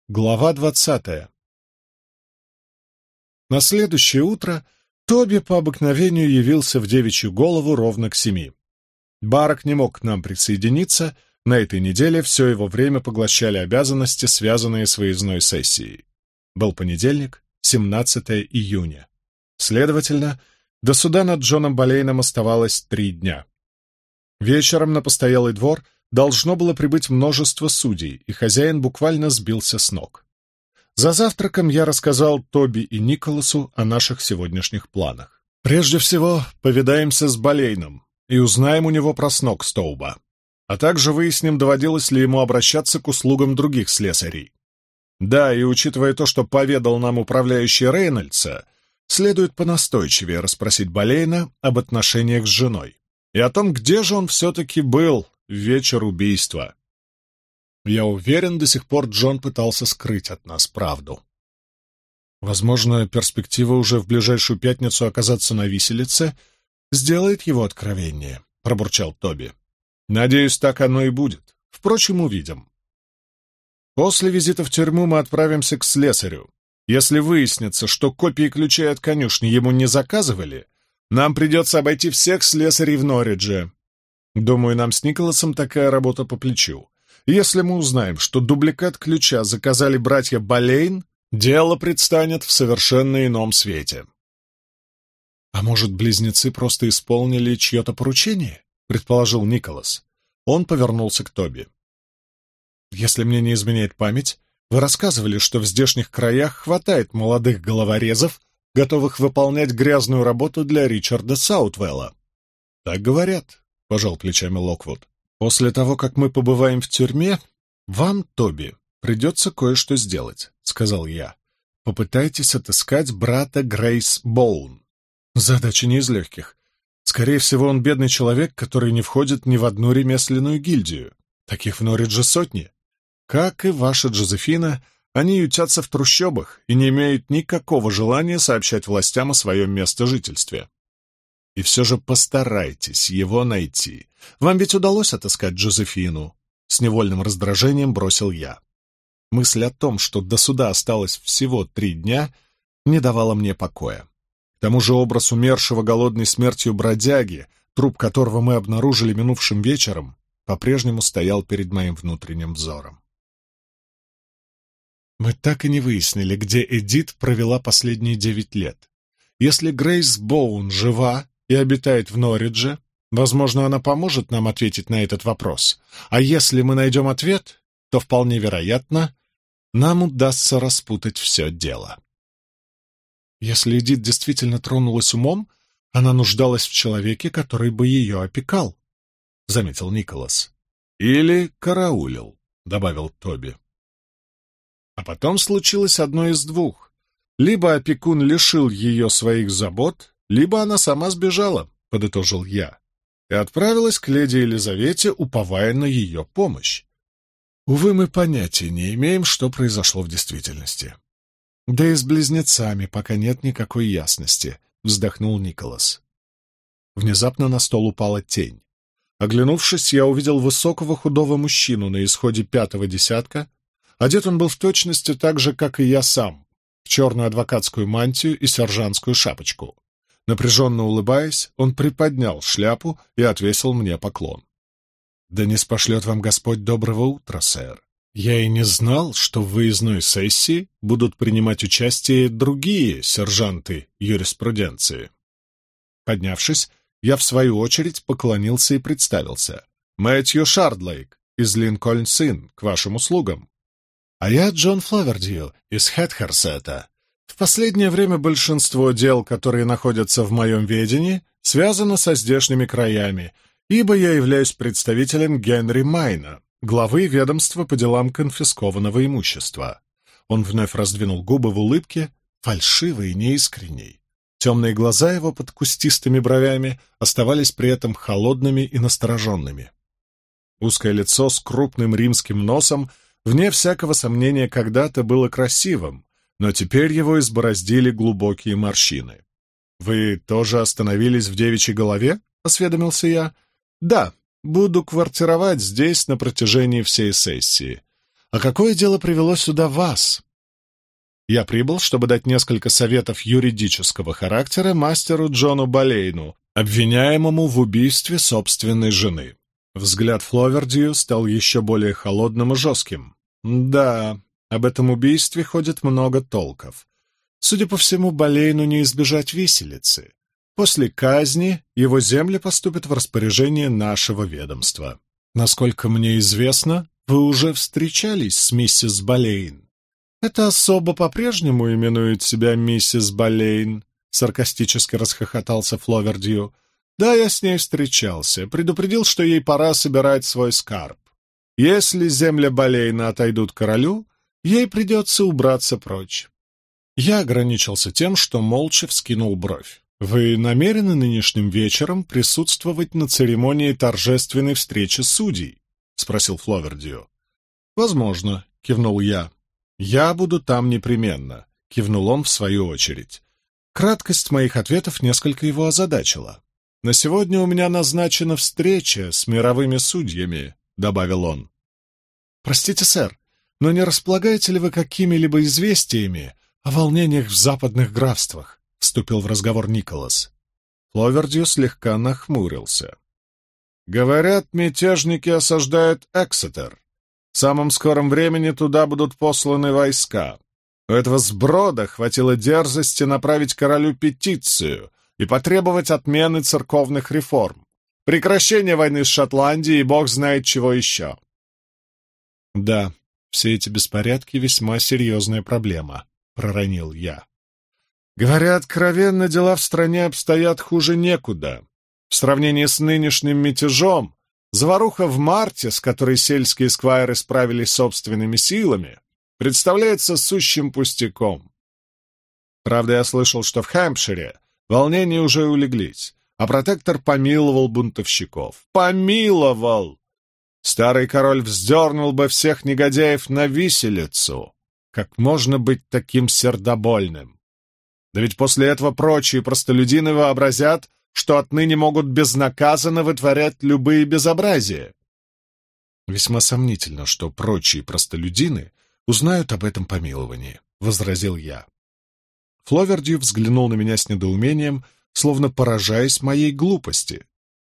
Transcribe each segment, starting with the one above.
Глава 20. На следующее утро Тоби по обыкновению явился в девичью голову ровно к 7. Барак не мог к нам присоединиться, на этой неделе все его время поглощали обязанности, связанные с выездной сессией. Был понедельник, 17 июня. Следовательно, до суда над Джоном Болейном оставалось 3 дня. Вечером на постоялый двор должно было прибыть множество судей, и хозяин буквально сбился с ног. За завтраком я рассказал Тоби и Николасу о наших сегодняшних планах. Прежде всего, повидаемся с Болейном и узнаем у него про Сногстоуба, а также выясним, доводилось ли ему обращаться к услугам других слесарей. Да, и учитывая то, что поведал нам управляющий Рейнольдса, следует понастойчивее расспросить Болейна об отношениях с женой и о том, где же он все-таки был в вечер убийства. Я уверен, до сих пор Джон пытался скрыть от нас правду. Возможно, перспектива уже в ближайшую пятницу оказаться на виселице сделает его откровение, — пробурчал Тоби. Надеюсь, так оно и будет. Впрочем, увидим. После визита в тюрьму мы отправимся к слесарю. Если выяснится, что копии ключей от конюшни ему не заказывали, нам придется обойти всех слесарей в Норридже. Думаю, нам с Николасом такая работа по плечу. Если мы узнаем, что дубликат ключа заказали братья Болейн, дело предстанет в совершенно ином свете. «А может, близнецы просто исполнили чье-то поручение?» — предположил Николас. Он повернулся к Тоби. «Если мне не изменяет память, вы рассказывали, что в здешних краях хватает молодых головорезов, готовых выполнять грязную работу для Ричарда Саутвелла». «Так говорят», — пожал плечами Локвуд. «После того, как мы побываем в тюрьме, вам, Тоби, придется кое-что сделать», — сказал я. «Попытайтесь отыскать брата Грейс Боун. Задача не из легких. Скорее всего, он бедный человек, который не входит ни в одну ремесленную гильдию. Таких в Норридже сотни. Как и ваша Джозефина, они ютятся в трущобах и не имеют никакого желания сообщать властям о своем местожительстве. И все же постарайтесь его найти. Вам ведь удалось отыскать Джозефину?» С невольным раздражением бросил я. Мысль о том, что до суда осталось всего 3 дня, не давала мне покоя. К тому же образ умершего голодной смертью бродяги, труп которого мы обнаружили минувшим вечером, по-прежнему стоял перед моим внутренним взором. Мы так и не выяснили, где Эдит провела последние 9 лет. Если Грейс Боун жива и обитает в Норридже, возможно, она поможет нам ответить на этот вопрос. А если мы найдем ответ, то вполне вероятно, нам удастся распутать все дело. Если Эдит действительно тронулась умом, она нуждалась в человеке, который бы ее опекал, — заметил Николас. «Или караулил», — добавил Тоби. А потом случилось одно из двух. Либо опекун лишил ее своих забот, либо она сама сбежала, — подытожил я, и отправилась к леди Елизавете, уповая на ее помощь. Увы, мы понятия не имеем, что произошло в действительности. Да и с близнецами пока нет никакой ясности, — вздохнул Николас. Внезапно на стол упала тень. Оглянувшись, я увидел высокого худого мужчину на исходе 5-го десятка. Одет он был в точности так же, как и я сам, в черную адвокатскую мантию и сержантскую шапочку. Напряженно улыбаясь, он приподнял шляпу и отвесил мне поклон. «Да не спошлет вам Господь доброго утра, сэр. Я и не знал, что в выездной сессии будут принимать участие другие сержанты юриспруденции». Поднявшись, я в свою очередь поклонился и представился. «Мэтью Шардлейк из Линкольн-Инн, к вашим услугам». «А я Джон Флавердью из Хэтхерсета. В последнее время большинство дел, которые находятся в моем ведении, связано со здешними краями, ибо я являюсь представителем Генри Майна, главы ведомства по делам конфискованного имущества». Он вновь раздвинул губы в улыбке, фальшивой и неискренней. Темные глаза его под кустистыми бровями оставались при этом холодными и настороженными. Узкое лицо с крупным римским носом, вне всякого сомнения, когда-то было красивым, но теперь его избороздили глубокие морщины. «Вы тоже остановились в девичьей голове?» — осведомился я. «Да, буду квартировать здесь на протяжении всей сессии. А какое дело привело сюда вас? Я прибыл, чтобы дать несколько советов юридического характера мастеру Джону Болейну, обвиняемому в убийстве собственной жены. Взгляд Фловердью стал еще более холодным и жестким. Да, об этом убийстве ходит много толков. Судя по всему, Болейну не избежать виселицы. После казни его земли поступят в распоряжение нашего ведомства. Насколько мне известно, вы уже встречались с миссис Болейн. Эта особа по-прежнему именует себя миссис Болейн, саркастически расхохотался Фловердью. Да, я с ней встречался, предупредил, что ей пора собирать свой скарб. Если земли Болейна отойдут королю, ей придется убраться прочь. Я ограничился тем, что молча вскинул бровь. «Вы намерены нынешним вечером присутствовать на церемонии торжественной встречи судей?» — спросил Фловердью. «Возможно», — кивнул я. «Я буду там непременно», — кивнул он в свою очередь. Краткость моих ответов несколько его озадачила. «На сегодня у меня назначена встреча с мировыми судьями», — добавил он. «Простите, сэр, но не располагаете ли вы какими-либо известиями о волнениях в западных графствах?» — вступил в разговор Николас. Фловердью слегка нахмурился. «Говорят, мятежники осаждают Эксетер. В самом скором времени туда будут посланы войска. У этого сброда хватило дерзости направить королю петицию и потребовать отмены церковных реформ, прекращения войны с Шотландией и бог знает чего еще». «Да, все эти беспорядки — весьма серьезная проблема», — проронил я. «Говорят, откровенно, дела в стране обстоят хуже некуда. В сравнении с нынешним мятежом, заваруха в марте, с которой сельские сквайры справились собственными силами, представляется сущим пустяком. Правда, я слышал, что в Хэмпшире волнения уже улеглись, а протектор помиловал бунтовщиков. Помиловал! Старый король вздернул бы всех негодяев на виселицу. Как можно быть таким сердобольным? Да ведь после этого прочие простолюдины вообразят, что отныне могут безнаказанно вытворять любые безобразия. «Весьма сомнительно, что прочие простолюдины узнают об этом помиловании», — возразил я. Фловердью взглянул на меня с недоумением, словно поражаясь моей глупости.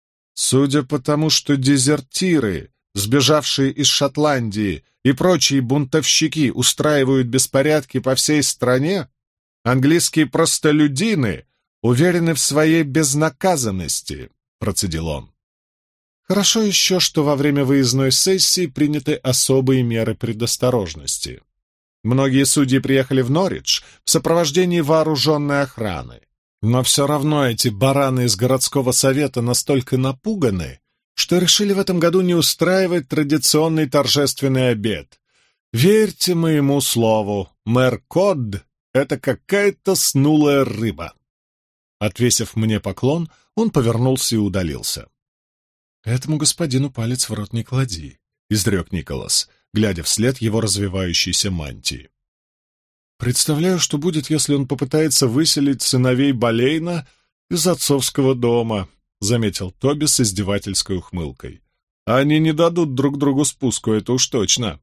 «Судя по тому, что дезертиры, сбежавшие из Шотландии, и прочие бунтовщики устраивают беспорядки по всей стране, английские простолюдины уверены в своей безнаказанности», — процедил он. «Хорошо еще, что во время выездной сессии приняты особые меры предосторожности. Многие судьи приехали в Норвич в сопровождении вооруженной охраны. Но все равно эти бараны из городского совета настолько напуганы, что решили в этом году не устраивать традиционный торжественный обед. Верьте моему слову, мэр Кодд — это какая-то снулая рыба». Отвесив мне поклон, он повернулся и удалился. «Этому господину палец в рот не клади», — изрек Николас, глядя вслед его развивающейся мантии. «Представляю, что будет, если он попытается выселить сыновей Болейна из отцовского дома», — заметил Тоби с издевательской ухмылкой. «Они не дадут друг другу спуску, это уж точно».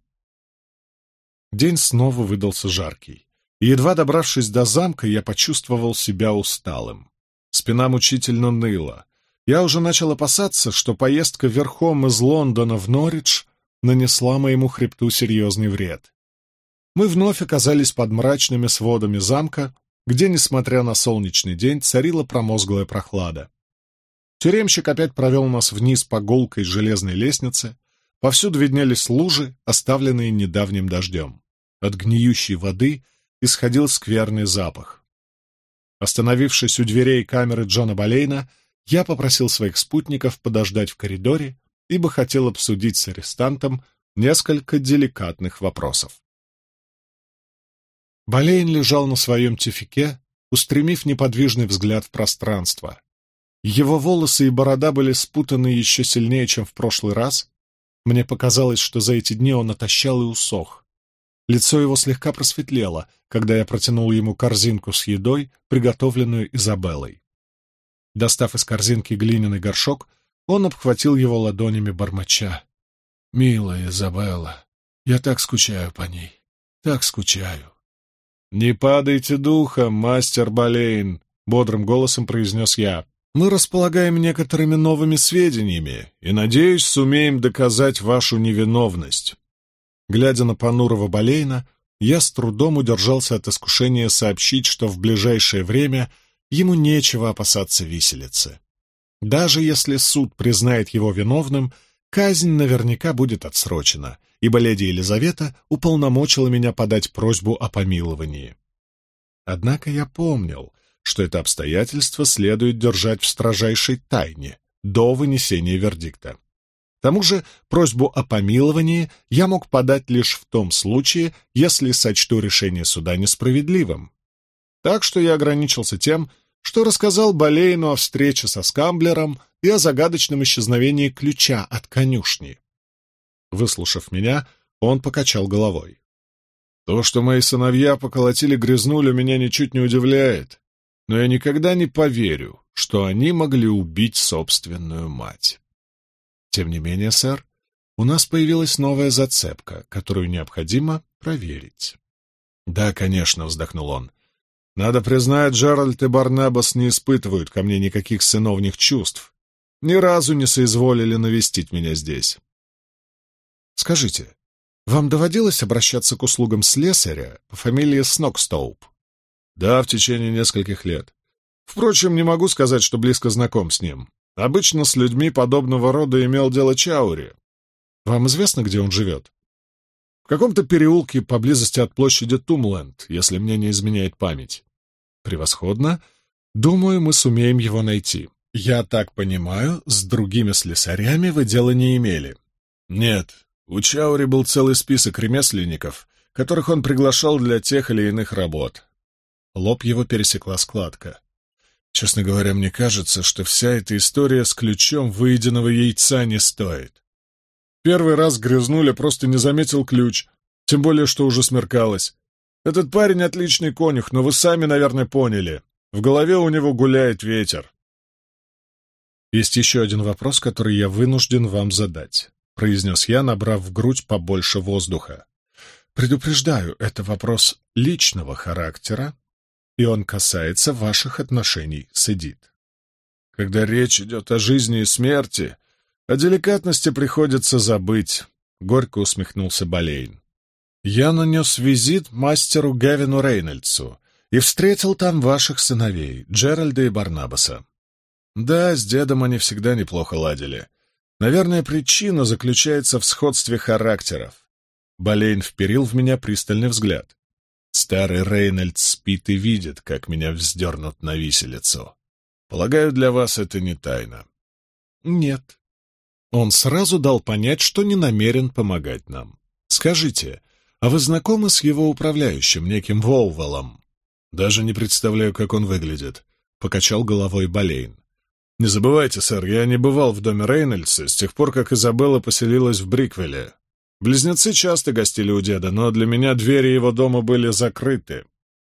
День снова выдался жаркий, и, едва добравшись до замка, я почувствовал себя усталым. Спина мучительно ныла. Я уже начал опасаться, что поездка верхом из Лондона в Норвич нанесла моему хребту серьезный вред. Мы вновь оказались под мрачными сводами замка, где, несмотря на солнечный день, царила промозглая прохлада. Тюремщик опять провел нас вниз по гулкой железной лестнице. Повсюду виднелись лужи, оставленные недавним дождем. От гниющей воды исходил скверный запах. Остановившись у дверей камеры Джона Болейна, я попросил своих спутников подождать в коридоре, ибо хотел обсудить с арестантом несколько деликатных вопросов. Болейн лежал на своем тюфяке, устремив неподвижный взгляд в пространство. Его волосы и борода были спутаны еще сильнее, чем в прошлый раз. Мне показалось, что за эти дни он отощал и усох. Лицо его слегка просветлело, когда я протянул ему корзинку с едой, приготовленную Изабеллой. Достав из корзинки глиняный горшок, он обхватил его ладонями, бормоча: «Милая Изабелла, Я так скучаю по ней, так скучаю». «Не падайте духом, мастер Болейн», — бодрым голосом произнес я. «Мы располагаем некоторыми новыми сведениями и, надеюсь, сумеем доказать вашу невиновность». Глядя на понурого Болейна, я с трудом удержался от искушения сообщить, что в ближайшее время ему нечего опасаться виселицы. Даже если суд признает его виновным, казнь наверняка будет отсрочена, ибо леди Елизавета уполномочила меня подать просьбу о помиловании. Однако я помнил, что это обстоятельство следует держать в строжайшей тайне до вынесения вердикта. К тому же просьбу о помиловании я мог подать лишь в том случае, если сочту решение суда несправедливым. Так что я ограничился тем, что рассказал Болейну о встрече со Скамблером и о загадочном исчезновении ключа от конюшни. Выслушав меня, он покачал головой. «То, что мои сыновья поколотили Грязнулю, меня ничуть не удивляет, но я никогда не поверю, что они могли убить собственную мать». «Тем не менее, сэр, у нас появилась новая зацепка, которую необходимо проверить». «Да, конечно», — вздохнул он. «Надо признать, Джеральд и Барнабас не испытывают ко мне никаких сыновних чувств. Ни разу не соизволили навестить меня здесь». «Скажите, вам доводилось обращаться к услугам слесаря по фамилии Снокстоуп?» «Да, в течение нескольких лет. Впрочем, не могу сказать, что близко знаком с ним. Обычно с людьми подобного рода имел дело Чаури». «Вам известно, где он живет?» «В каком-то переулке поблизости от площади Тумленд, если мне не изменяет память». «Превосходно. Думаю, мы сумеем его найти. Я так понимаю, с другими слесарями вы дела не имели?» «Нет. У Чаури был целый список ремесленников, которых он приглашал для тех или иных работ». Лоб его пересекла складка. «Честно говоря, мне кажется, что вся эта история с ключом выеденного яйца не стоит. Первый раз Грязнуля просто не заметил ключ, тем более, что уже смеркалось. Этот парень отличный конюх, но вы сами, наверное, поняли. В голове у него гуляет ветер». «Есть еще один вопрос, который я вынужден вам задать», — произнес я, набрав в грудь побольше воздуха. «Предупреждаю, это вопрос личного характера, и он касается ваших отношений с Эдит. Когда речь идет о жизни и смерти, о деликатности приходится забыть», — горько усмехнулся Болейн. «Я нанес визит мастеру Гевину Рейнольдсу и встретил там ваших сыновей, Джеральда и Барнабаса. Да, с дедом они всегда неплохо ладили. Наверное, причина заключается в сходстве характеров». Болейн вперил в меня пристальный взгляд. «Старый Рейнольдс спит и видит, как меня вздернут на виселицу. Полагаю, для вас это не тайна». «Нет». Он сразу дал понять, что не намерен помогать нам. «Скажите, а вы знакомы с его управляющим, неким Воувеллом?» «Даже не представляю, как он выглядит», — покачал головой Болейн. «Не забывайте, сэр, я не бывал в доме Рейнольдса с тех пор, как Изабелла поселилась в Бриквелле. Близнецы часто гостили у деда, но для меня двери его дома были закрыты».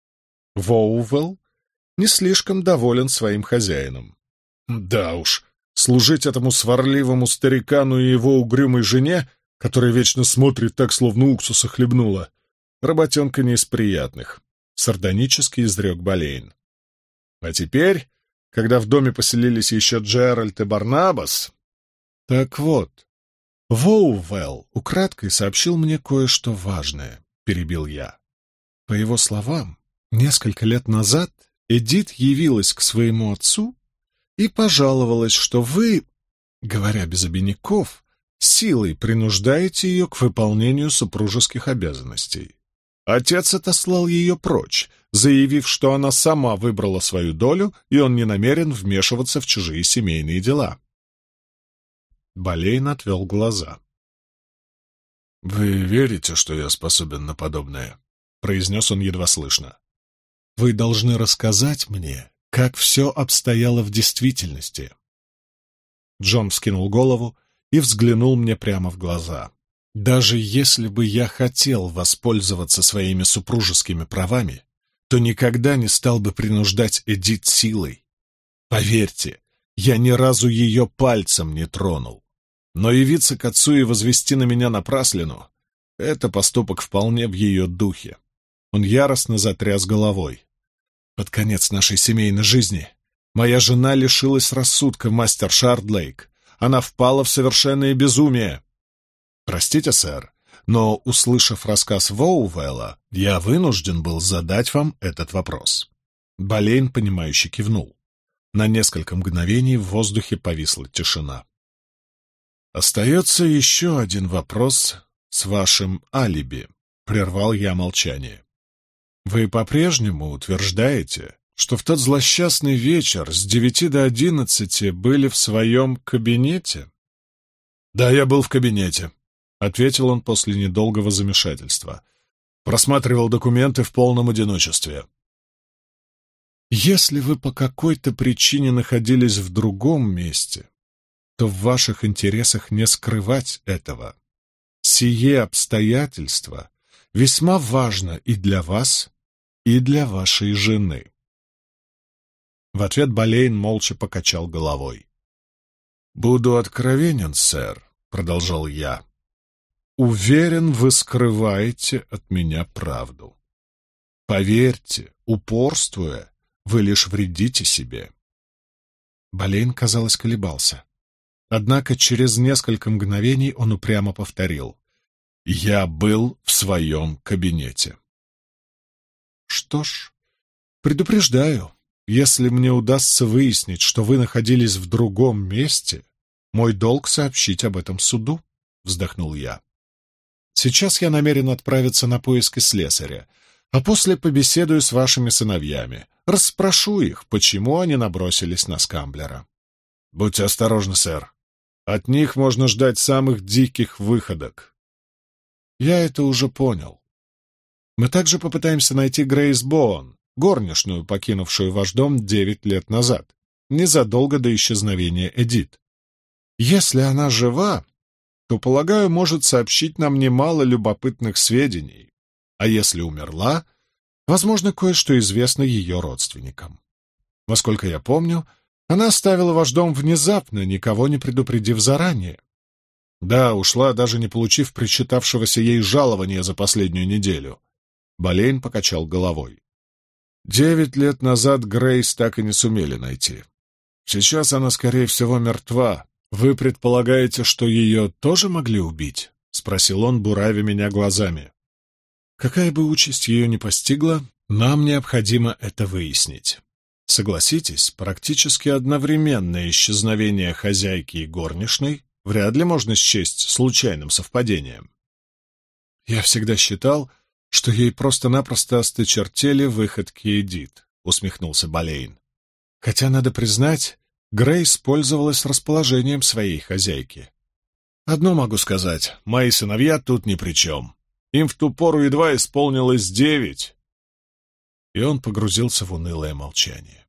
Воувелл не слишком доволен своим хозяином. «Да уж, служить этому сварливому старикану и его угрюмой жене, которая вечно смотрит так, словно уксуса хлебнула, работенка не из приятных», — сардонически изрек Болейн. «А теперь, когда в доме поселились еще Джеральд и Барнабас...» «Так вот, Воувелл украдкой сообщил мне кое-что важное», — перебил я. По его словам, несколько лет назад Эдит явилась к своему отцу и пожаловалась, что вы, говоря без обиняков, силой принуждаете ее к выполнению супружеских обязанностей. Отец отослал ее прочь, заявив, что она сама выбрала свою долю, и он не намерен вмешиваться в чужие семейные дела. Болейн отвел глаза. «Вы верите, что я способен на подобное?» — произнес он едва слышно. «Вы должны рассказать мне, как все обстояло в действительности». Джон вскинул голову и взглянул мне прямо в глаза. «Даже если бы я хотел воспользоваться своими супружескими правами, то никогда не стал бы принуждать Эдит силой. Поверьте, я ни разу ее пальцем не тронул. Но явиться к отцу и возвести на меня напраслину Это поступок вполне в ее духе. Он яростно затряс головой. Под конец нашей семейной жизни моя жена лишилась рассудка, мастер Шардлейк. Она впала в совершенное безумие. Простите, сэр, но, услышав рассказ Воувелла, я вынужден был задать вам этот вопрос. Болейн, понимающе кивнул. На несколько мгновений в воздухе повисла тишина. «Остается еще один вопрос с вашим алиби», — прервал я молчание. «Вы по-прежнему утверждаете, что в тот злосчастный вечер с 9 до 11 были в своем кабинете?» «Да, я был в кабинете», — ответил он после недолгого замешательства. «Просматривал документы в полном одиночестве». «Если вы по какой-то причине находились в другом месте, то в ваших интересах не скрывать этого. Сие обстоятельство весьма важно и для вас, и для вашей жены». В ответ Болейн молча покачал головой. «Буду откровенен, сэр», — продолжал я. «Уверен, вы скрываете от меня правду. Поверьте, упорствуя, вы лишь вредите себе». Болейн, казалось, колебался. Однако через несколько мгновений он упрямо повторил: «Я был в своем кабинете». «Что ж, предупреждаю, если мне удастся выяснить, что вы находились в другом месте, мой долг сообщить об этом суду», — вздохнул я. «Сейчас я намерен отправиться на поиски слесаря, а после побеседую с вашими сыновьями, расспрошу их, почему они набросились на Скамблера». «Будьте осторожны, сэр. От них можно ждать самых диких выходок». «Я это уже понял. Мы также попытаемся найти Грейс Боуэн, горничную, покинувшую ваш дом 9 лет назад, незадолго до исчезновения Эдит. Если она жива, то, полагаю, может сообщить нам немало любопытных сведений, а если умерла, возможно, кое-что известно ее родственникам. Насколько я помню, она оставила ваш дом внезапно, никого не предупредив заранее. Да, ушла, даже не получив причитавшегося ей жалования за последнюю неделю». Болейн покачал головой. 9 лет назад Грейс так и не сумели найти. Сейчас она, скорее всего, мертва. Вы предполагаете, что ее тоже могли убить? — спросил он, буравя меня глазами. Какая бы участь ее ни постигла, нам необходимо это выяснить. Согласитесь, практически одновременное исчезновение хозяйки и горничной вряд ли можно счесть случайным совпадением. Я всегда считал, что ей просто-напросто осточертели выходки Эдит, — усмехнулся Болейн. Хотя, надо признать, Грейс пользовалась расположением своей хозяйки. Одно могу сказать, мои сыновья тут ни при чем. Им в ту пору едва исполнилось 9. И он погрузился в унылое молчание.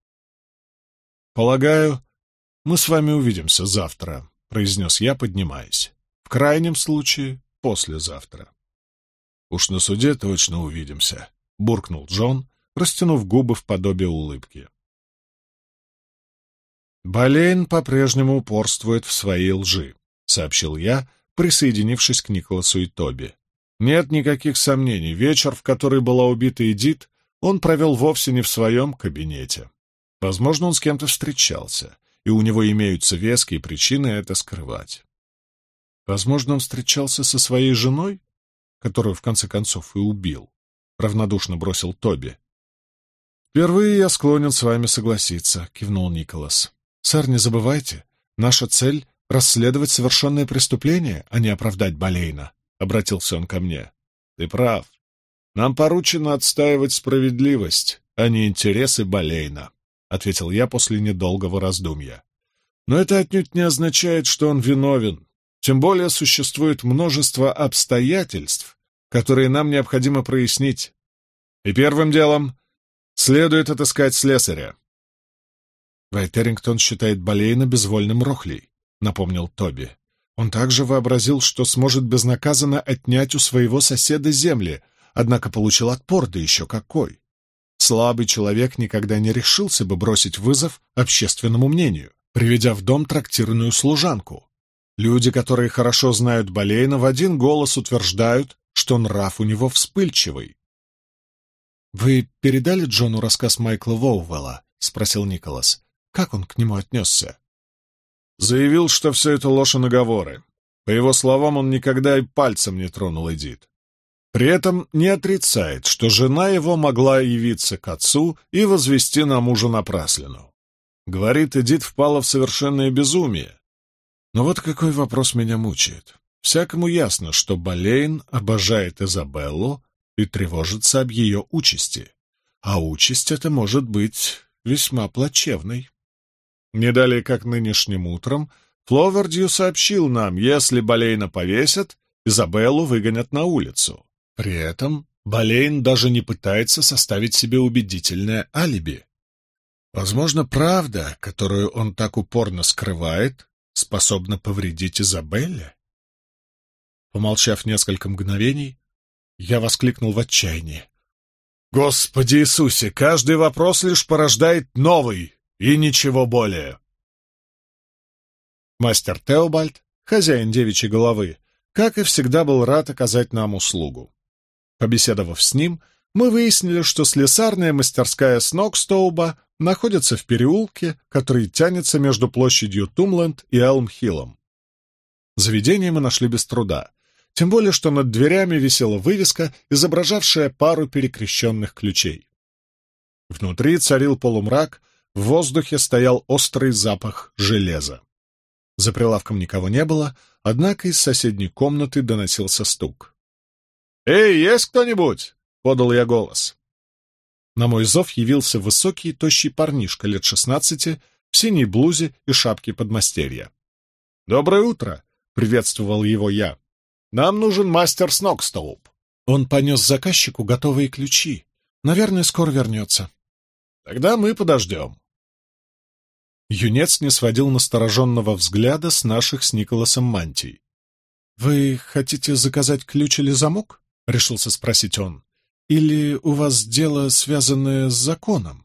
«Полагаю, мы с вами увидимся завтра», — произнес я, поднимаясь. «В крайнем случае, послезавтра». «Уж на суде точно увидимся», — буркнул Джон, растянув губы в подобие улыбки. «Болейн по-прежнему упорствует в своей лжи», — сообщил я, присоединившись к Николасу и Тоби. «Нет никаких сомнений, вечер, в который была убита Эдит, он провел вовсе не в своем кабинете. Возможно, он с кем-то встречался, и у него имеются веские причины это скрывать. Возможно, он встречался со своей женой, которую, в конце концов, и убил», — равнодушно бросил Тоби. «Впервые я склонен с вами согласиться», — кивнул Николас. «Сэр, не забывайте, наша цель — расследовать совершенное преступление, а не оправдать Болейна», — обратился он ко мне. «Ты прав. Нам поручено отстаивать справедливость, а не интересы Болейна», — ответил я после недолгого раздумья. «Но это отнюдь не означает, что он виновен. Тем более существует множество обстоятельств, которые нам необходимо прояснить. И первым делом следует отыскать слесаря». «Вайтерингтон считает Болейна безвольным рохлей», — напомнил Тоби. «Он также вообразил, что сможет безнаказанно отнять у своего соседа земли, однако получил отпор, да еще какой. Слабый человек никогда не решился бы бросить вызов общественному мнению, приведя в дом трактирную служанку. Люди, которые хорошо знают Болейна, в один голос утверждают, что нрав у него вспыльчивый. «Вы передали Джону рассказ Майкла Воувелла?» — спросил Николас. «Как он к нему отнесся?» Заявил, что все это ложь и наговоры. По его словам, он никогда и пальцем не тронул Эдит. При этом не отрицает, что жена его могла явиться к отцу и возвести на мужа напраслину. Говорит, Эдит впала в совершенное безумие. Но вот какой вопрос меня мучает. Всякому ясно, что Болейн обожает Изабеллу и тревожится об ее участи. А участь эта может быть весьма плачевной. Не далее, как нынешним утром, Фловердью сообщил нам, если Болейна повесят, Изабеллу выгонят на улицу. При этом Болейн даже не пытается составить себе убедительное алиби. Возможно, правда, которую он так упорно скрывает, способна повредить Изабелле? Помолчав несколько мгновений, я воскликнул в отчаянии. «Господи Иисусе, каждый вопрос лишь порождает новый, и ничего более!» Мастер Теобальд, хозяин девичьей головы, как и всегда был рад оказать нам услугу. Побеседовав с ним, мы выяснили, что слесарная мастерская Снокстоуба находится в переулке, который тянется между площадью Тумленд и Элм-Хиллом. Заведение мы нашли без труда, тем более что над дверями висела вывеска, изображавшая пару перекрещенных ключей. Внутри царил полумрак, в воздухе стоял острый запах железа. За прилавком никого не было, однако из соседней комнаты доносился стук. «Эй, есть кто-нибудь?» — подал я голос. На мой зов явился высокий, тощий парнишка лет 16 в синей блузе и шапке подмастерья. «Доброе утро!» — приветствовал его я. «Нам нужен мастер Снокстоуп». Он понес заказчику готовые ключи. Наверное, скоро вернется. «Тогда мы подождем». Юнец не сводил настороженного взгляда с наших с Николасом мантий. «Вы хотите заказать ключ или замок?» — решился спросить он. «Или у вас дело, связанное с законом?»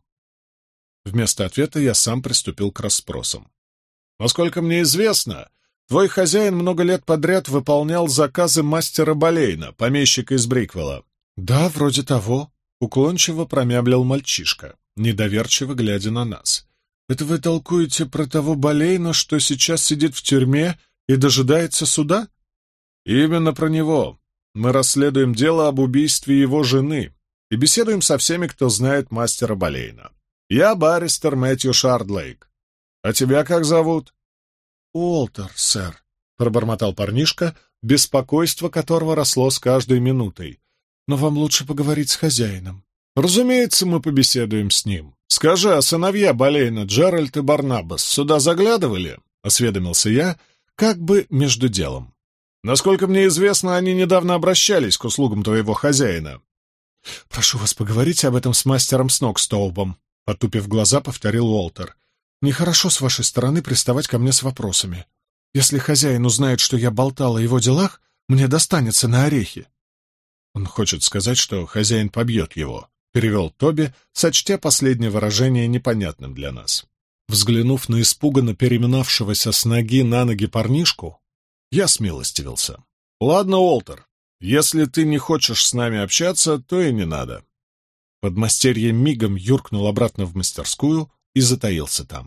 Вместо ответа я сам приступил к расспросам. «Насколько мне известно, твой хозяин много лет подряд выполнял заказы мастера Болейна, помещика из Бриквелла». «Да, вроде того», — уклончиво промямлил мальчишка, недоверчиво глядя на нас. «Это вы толкуете про того Болейна, что сейчас сидит в тюрьме и дожидается суда?» «Именно про него. Мы расследуем дело об убийстве его жены и беседуем со всеми, кто знает мастера Болейна. Я баристер Мэтью Шардлейк. А тебя как зовут?» «Уолтер, сэр», — пробормотал парнишка, беспокойство которого росло с каждой минутой. «Но вам лучше поговорить с хозяином». «Разумеется, мы побеседуем с ним. Скажи, а сыновья Болейна, Джеральд и Барнабас, сюда заглядывали?» — осведомился я, как бы между делом. «Насколько мне известно, они недавно обращались к услугам твоего хозяина». «Прошу вас поговорить об этом с мастером Снокстоубом», — потупив глаза, повторил Уолтер. «Нехорошо с вашей стороны приставать ко мне с вопросами. Если хозяин узнает, что я болтал о его делах, мне достанется на орехи». «Он хочет сказать, что хозяин побьет его», — перевел Тоби, сочтя последнее выражение непонятным для нас. Взглянув на испуганно переминавшегося с ноги на ноги парнишку, я смилостивился. «Ладно, Уолтер, если ты не хочешь с нами общаться, то и не надо». Подмастерье мигом юркнул обратно в мастерскую и затаился там.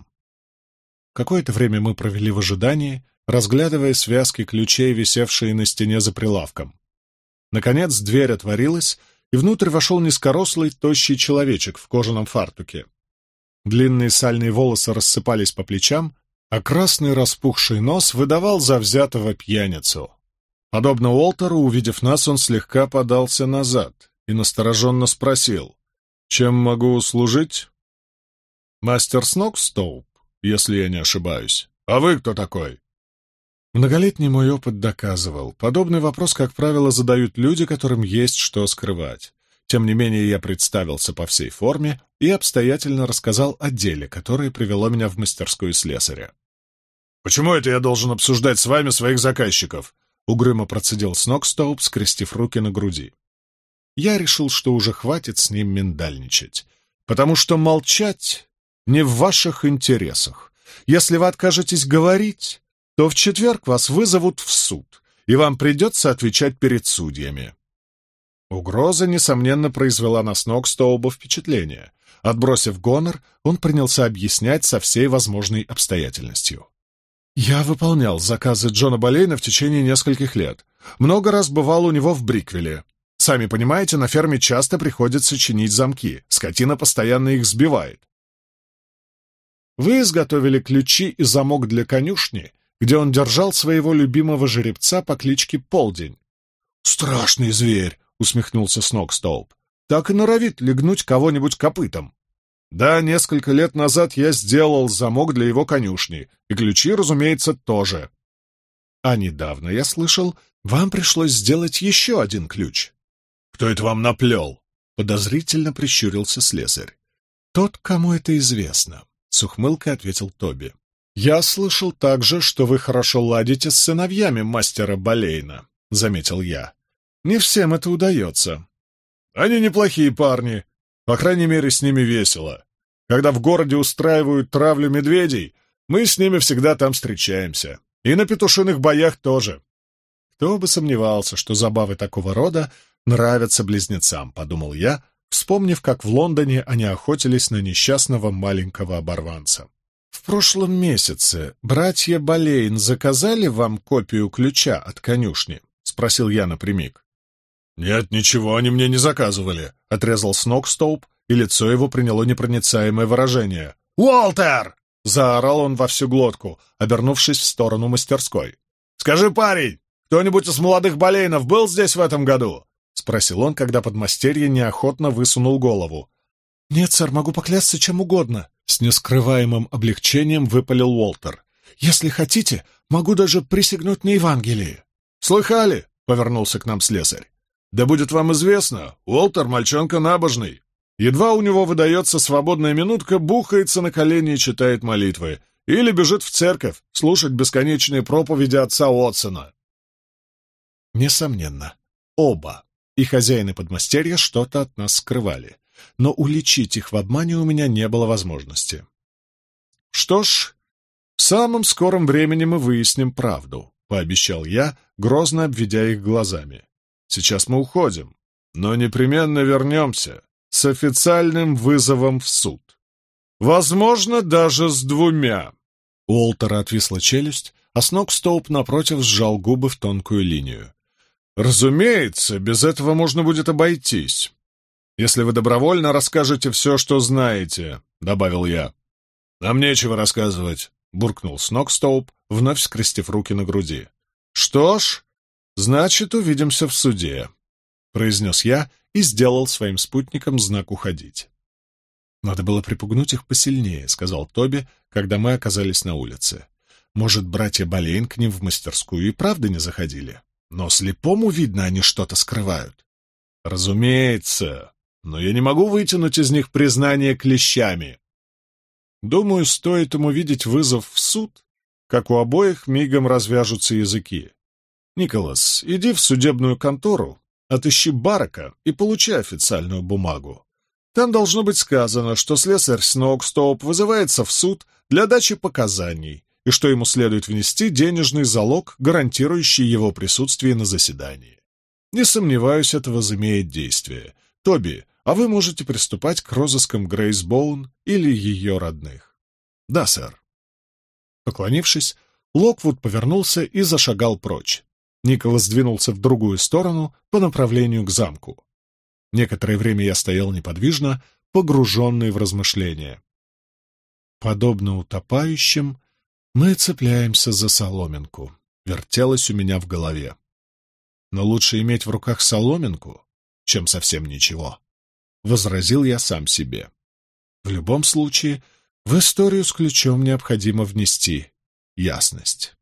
Какое-то время мы провели в ожидании, разглядывая связки ключей, висевшие на стене за прилавком. Наконец дверь отворилась, и внутрь вошел низкорослый, тощий человечек в кожаном фартуке. Длинные сальные волосы рассыпались по плечам, а красный распухший нос выдавал завзятого пьяницу. Подобно Уолтеру, увидев нас, он слегка подался назад и настороженно спросил: «Чем могу служить?» «Мастер Снокстоуп, если я не ошибаюсь. А вы кто такой?» Многолетний мой опыт доказывал, подобный вопрос, как правило, задают люди, которым есть что скрывать. Тем не менее, я представился по всей форме и обстоятельно рассказал о деле, которое привело меня в мастерскую слесаря. «Почему это я должен обсуждать с вами своих заказчиков?» — угрюмо процедил Снокстоуп, скрестив руки на груди. Я решил, что уже хватит с ним миндальничать, потому что молчать не в ваших интересах. Если вы откажетесь говорить, то в четверг вас вызовут в суд, и вам придется отвечать перед судьями. Угроза, несомненно, произвела на Сногстоуба впечатление. Отбросив гонор, он принялся объяснять со всей возможной обстоятельностью. «Я выполнял заказы Джона Болейна в течение нескольких лет. Много раз бывал у него в Бриквилле. Сами понимаете, на ферме часто приходится чинить замки. Скотина постоянно их сбивает. Вы изготовили ключи и замок для конюшни, где он держал своего любимого жеребца по кличке Полдень». «Страшный зверь!» — усмехнулся Сногстоуп. «Так и норовит легнуть кого-нибудь копытом». «Да, несколько лет назад я сделал замок для его конюшни, и ключи, разумеется, тоже». «А недавно, я слышал, вам пришлось сделать еще один ключ». «Кто это вам наплел?» — подозрительно прищурился слесарь. «Тот, кому это известно», — с ухмылкой ответил Тоби. «Я слышал также, что вы хорошо ладите с сыновьями мастера Болейна», — заметил я. «Не всем это удается». «Они неплохие парни. По крайней мере, с ними весело. Когда в городе устраивают травлю медведей, мы с ними всегда там встречаемся. И на петушиных боях тоже». «Кто бы сомневался, что забавы такого рода нравятся близнецам», — подумал я, вспомнив, как в Лондоне они охотились на несчастного маленького оборванца. «В прошлом месяце братья Болейн заказали вам копию ключа от конюшни?» — спросил я напрямик. «Нет, ничего они мне не заказывали», — отрезал Сногстоуп, и лицо его приняло непроницаемое выражение. «Уолтер!» — заорал он во всю глотку, обернувшись в сторону мастерской. «Скажи, парень, кто-нибудь из молодых Болейнов был здесь в этом году?» — спросил он, когда подмастерье неохотно высунул голову. «Нет, сэр, могу поклясться чем угодно», — с нескрываемым облегчением выпалил Уолтер. «Если хотите, могу даже присягнуть на Евангелие». «Слыхали?» — повернулся к нам слесарь. «Да будет вам известно, Уолтер мальчонка набожный. Едва у него выдается свободная минутка, бухается на колени и читает молитвы. Или бежит в церковь слушать бесконечные проповеди отца Уотсона». Несомненно, оба, и хозяин и подмастерье, что-то от нас скрывали, но уличить их в обмане у меня не было возможности. «Что ж, в самом скором времени мы выясним правду», — пообещал я, грозно обведя их глазами. «Сейчас мы уходим, но непременно вернемся с официальным вызовом в суд. Возможно, даже с 2». У Уолтера отвисла челюсть, а Сногстоуп напротив сжал губы в тонкую линию. «Разумеется, без этого можно будет обойтись. Если вы добровольно расскажете все, что знаете», — добавил я. «Нам нечего рассказывать», — буркнул Сногстоуп, вновь скрестив руки на груди. «Что ж, значит, увидимся в суде», — произнес я и сделал своим спутникам знак «Уходить». «Надо было припугнуть их посильнее», — сказал Тоби, когда мы оказались на улице. «Может, братья Болейн к ним в мастерскую и правда не заходили? Но слепому, видно, они что-то скрывают». «Разумеется, но я не могу вытянуть из них признание клещами. Думаю, стоит им увидеть вызов в суд, как у обоих мигом развяжутся языки. Николас, иди в судебную контору, отыщи Барака и получи официальную бумагу. Там должно быть сказано, что слесарь Сногстоуп вызывается в суд для дачи показаний и что ему следует внести денежный залог, гарантирующий его присутствие на заседании. Не сомневаюсь, это возымеет действие. Тоби, а вы можете приступать к розыскам Грейс Боун или ее родных». «Да, сэр». Поклонившись, Локвуд повернулся и зашагал прочь. Николас двинулся в другую сторону по направлению к замку. Некоторое время я стоял неподвижно, погруженный в размышления. Подобно утопающим, мы цепляемся за соломинку, вертелось у меня в голове. Но лучше иметь в руках соломинку, чем совсем ничего, — возразил я сам себе. В любом случае, в историю с ключом необходимо внести ясность.